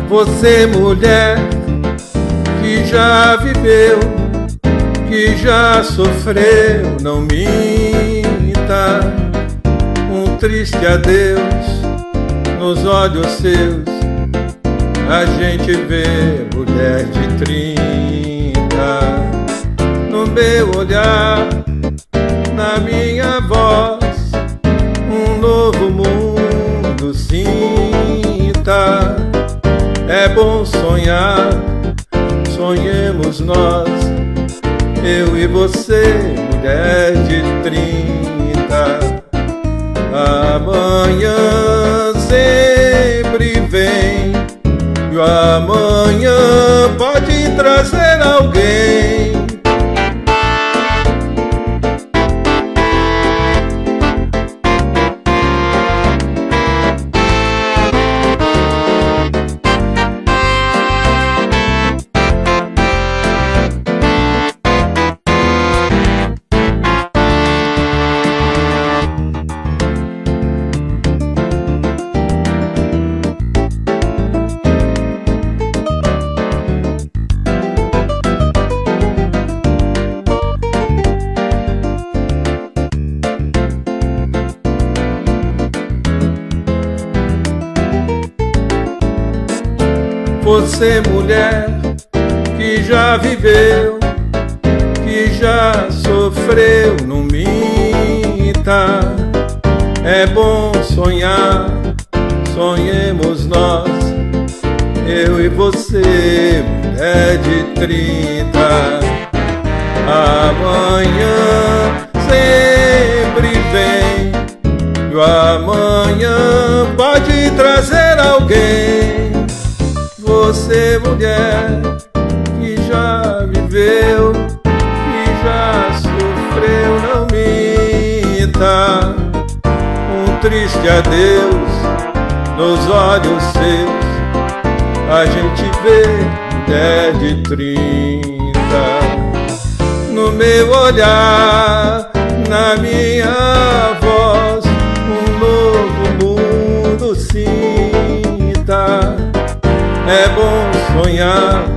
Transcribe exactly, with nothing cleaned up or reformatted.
Você, mulher, que já viveu, que já sofreu, não minta. Um triste adeus nos olhos seus, a gente vê mulher de trinta. No meu olhar, na minha voz, um novo mundo sinta. É bom sonhar, sonhemos nós, eu e você, mulher de trinta. Amanhã sempre vem, e o amanhã pode trazer alguém. Você, mulher, que já viveu, que já sofreu, não minta. É bom sonhar, sonhemos nós, eu e você, mulher de trinta. Amanhã sempre vem, e o amanhã pode trazer alguém. Você, mulher, que já viveu, que já sofreu, não minta. Um triste adeus nos olhos seus, a gente vê mulher de trinta. No meu olhar, na minha voz, um novo mundo sinta. É bom sonhar,